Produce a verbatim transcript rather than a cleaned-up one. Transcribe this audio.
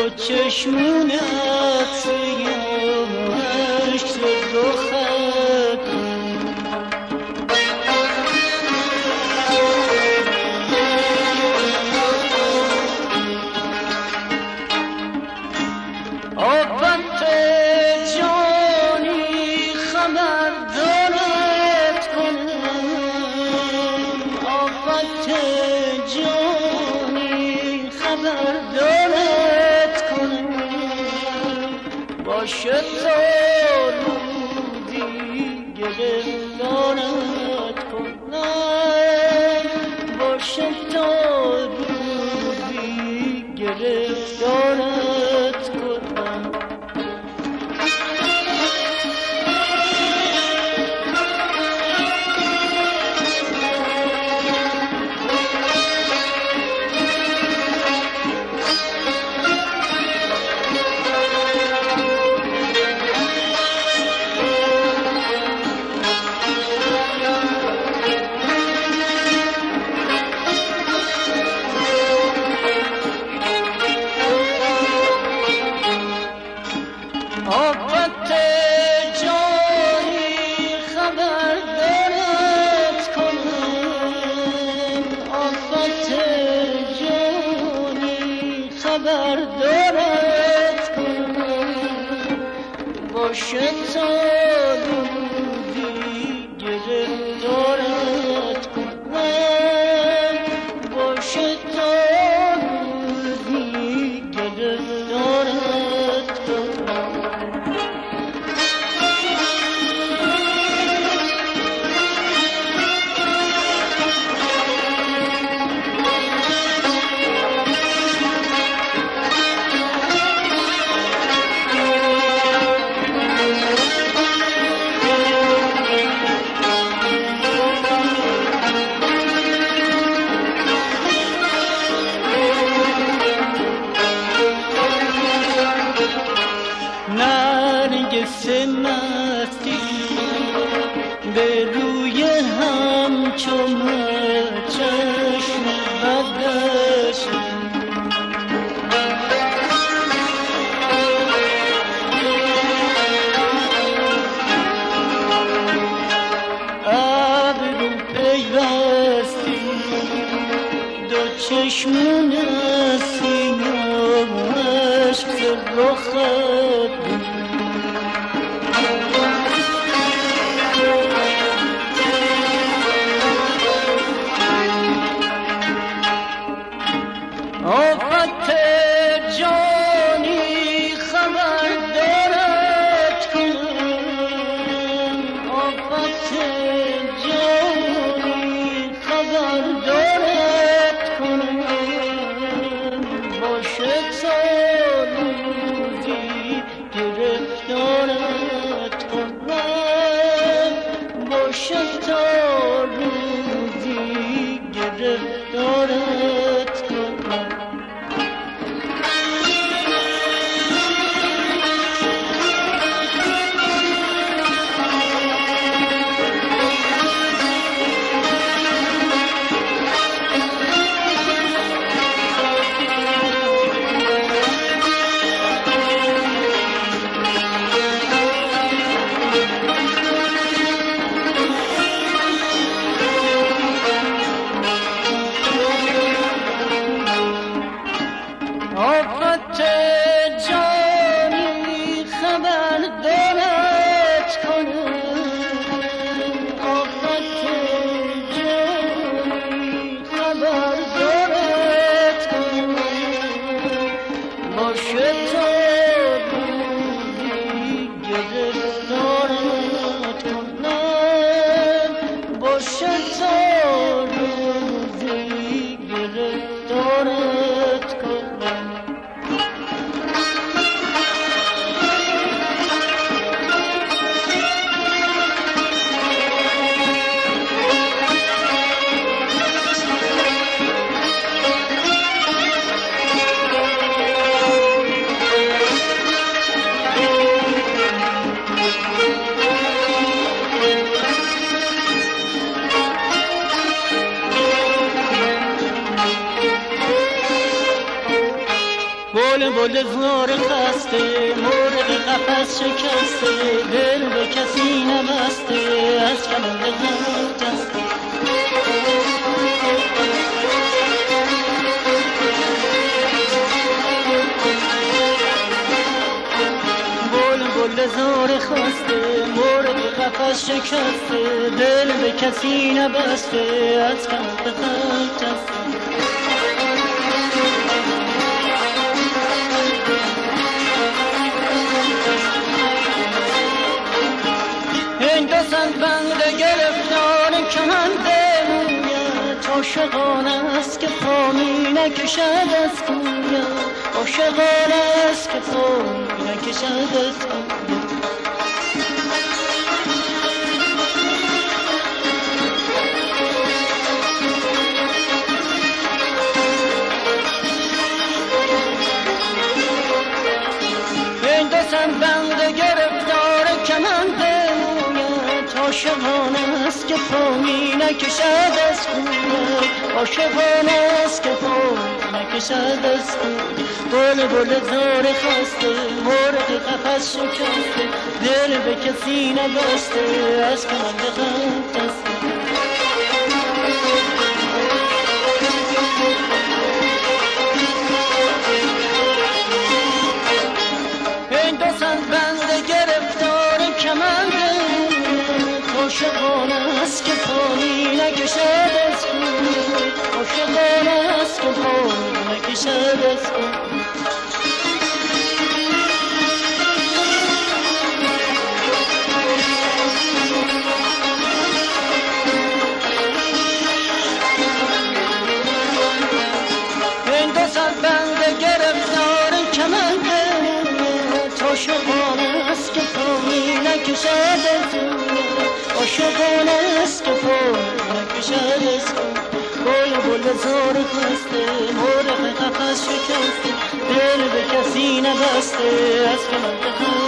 دو چشمونت سیاهش تو رخت آفت جانی خبر دارد کنم آفت جانی خبر دارد کنم باشه تا رودی گرفتارت کنم باشه تا رودی گرفتارت کنم آفت جانی خبر دارد کنم آفت جانی خبر دارد کنم باشه تا رودی گرفتارت کنم باشه تا رودی گرفتارت کنم نرگس مستی به روی هم چون چشم بدش ابرو پیوستی دو چشمون سیاهش تو رخت آفت جانی خبر دارد کنم آفت جانی خبر دارد کنم باشه تا روزی گرفتارت کنم باشه تا روزی گرفتارت کنم آفت جانی خبر دارد کنم آفت جانی خبر دارد کنم باشه تا روزی گرفتارت کنم باشه تا روزی گرفتارت کنم بول بول زار خسته مرغ قفس شکسته دل به کسی نبسته از کمند غم جسته بول بول زار خسته مرغ قفس شکسته دل به کسی نبسته از کمند غم جسته هندوستان بند گرفتار کمند مویت عاشقانه است که پا می نکشد از کویت عاشقانه است که پا می نکشد از کویت هندوستان بند گرفتار کمند عاشقانه است که پا می نکشد از کویت عاشقانه است که پا می نکشد از کویت بول بول زار خسته مرغ قفس شکسته دل به کسی نبسته از کمند غم جسته هندوستان بند گرفتار کمند عاشقانه است که پا می نکشد از کویت عاشقانه است که پا می نکشد از کویت هندوستان بند گرفتار کمند عاشقانه است که پا می نکشد از کویت عاشقانه است که پا نکشد از کویت بول بول زار خسته مرغ قفس شکسته دل به کسی نبسته از کمند غم